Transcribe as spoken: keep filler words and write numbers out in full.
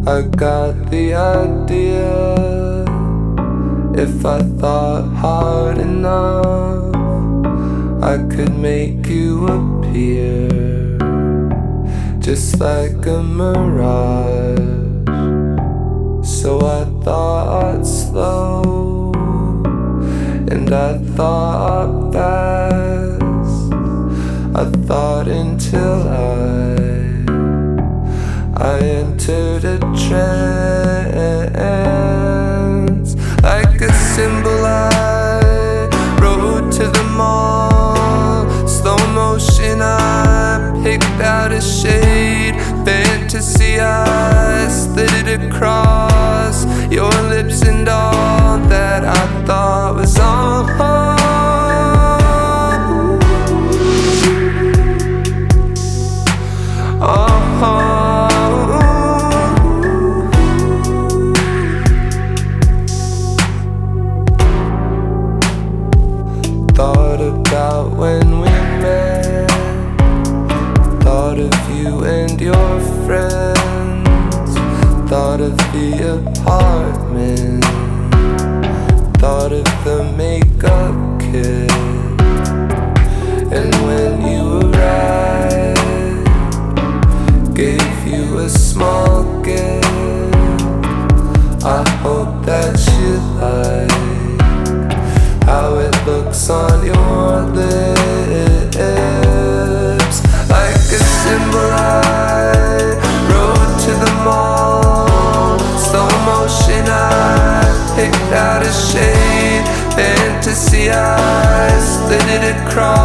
I got the idea. If I thought hard enough, I could make you appear just like a mirage. So I thought slow, and I thought fast. I thought until I I entered a trance. Like a symbol I rode to the mall. Slow motion I picked out a shade. Fantasy I slid it across your lips and all that I thought was on. Thought about when we met. Thought of you and your friends. Thought of the apartment. Thought of the makeup kit. And when you arrived, gave you a small gift. I hope that you like how it looks on your lips. Like a symbol I rode to the mall. Slow motion I picked out a shade. Fantasy I slid it across